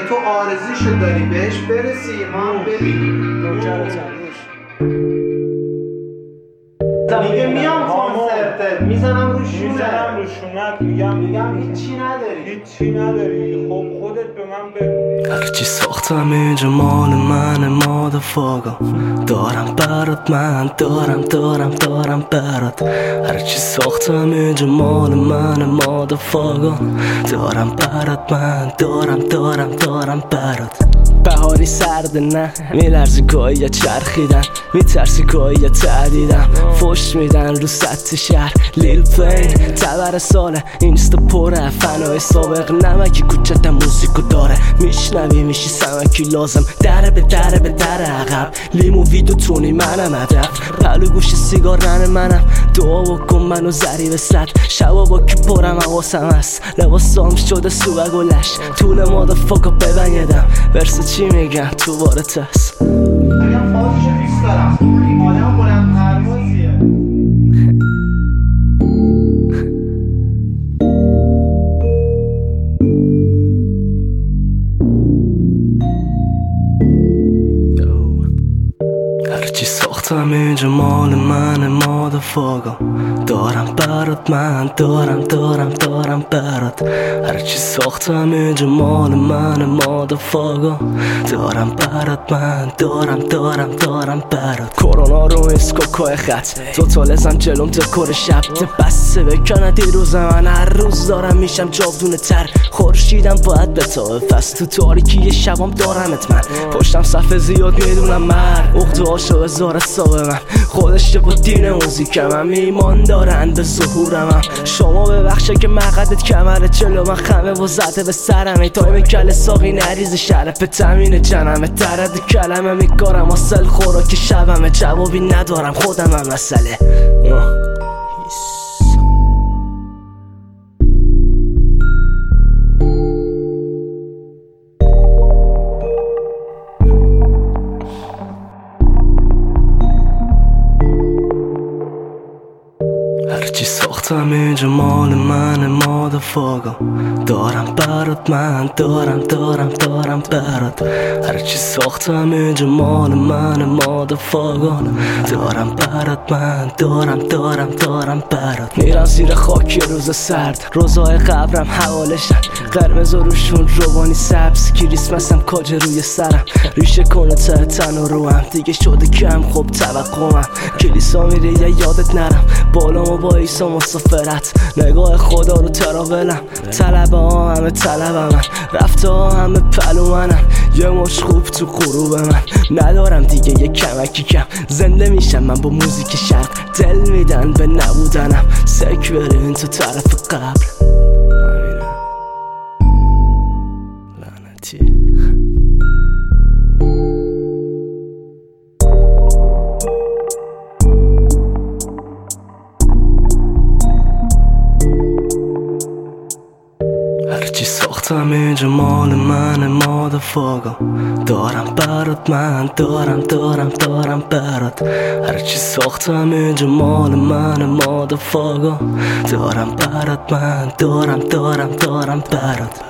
تو آرزوشو داری بهش برسی، ما هم ببینیم. میگه میام کنسرتت، میزنم روشونت، میگم هیچی نداری. خب خودت به من بگو. هرچی ساختم اینجا مال من مادرفاگا. دارم برات، من دارم برات. هرچی ساختم اینجا مال من مادرفاگا. دارم برات، من دارم برات. بهاری سرد نه میلرزی گاهی یا چرخیدن، میترسی گاهی یا تعدیدم. فشت میدن رو سطح شهر لیل پین. تبر ساله اینستا پره، فنای سابق نمکی کوچتم موزیکو داره. میشنوی میشی سمکی لازم دره به در عقب. لیمو ویدو تونی منم هدف، پلو گوش سیگار رن منم. دعا بکن منو زری به صد، شبا با که پرم حواسم هست. لباسام شده سوگ و لش، طول مادرفاکا ببنیدم. ورس چی میگن تو بارت هست. اگم فازشو دوست دارم، این آدم بلند پروازیه. هرچی ساختم اینجا مال من مادرفاگا. دارم برات، من دارم برات. هرچی ساختم اینجا مال من مادرفاگا. دارم برات، من دارم برات. کرونا رو اسکوکای خط توتالزم جلوم دکور شب. بسته بکنه دیروز من هر روز دارم میشم جاودونه تر. خورشیدم باید بتابه پس تو تاریکی شبام دارمت من. پشتم صفحه زیاد میدونم مرد اخت عاشق زار حساب من. خودش با دین موزیکم هم ایمان دارن به ظهورم. شما ببخشه که مقدت کمره جلو من خمه و زده به سرم. ای تایم کل ساقی نریز شرف تمین جنمه. درد کلمه میکارم اصل خوراک شبمه. جوابی ندارم خودم هم مسئله. هرچی ساختم اینجا مال من مادرفاگا. دارم برات، من دارم برات. هرچی ساختم اینجا مال من مادرفاگا. دارم برات، من دارم برات. میرم زیر خاکی روز سرد، روزای قبرم حوالشن. قرمز روشون روانی سبز، کریسمسم کاج روی سرم. ریشه کنه ته تن و روم دیگه شده کم، خب توقعم. کلیسا میره یا یادت نرم، بالامو با ایسا مسافرت. نگاه خدا رو تراولم، طلبه ها همه طلبه من. رفته ها همه پلو منم، یه مش خوب تو غروب من. ندارم دیگه یه کمکی کم، زنده میشم من با موزیک شرق. دل میدن به نبودنم، سک برین تو طرف قبر. لعنتی. هرچی ساختم اینجا مال من مادرفاگا. دارم برات، من دارم برات. هرچی ساختم اینجا مال من مادرفاگا. دارم برات، من دارم برات.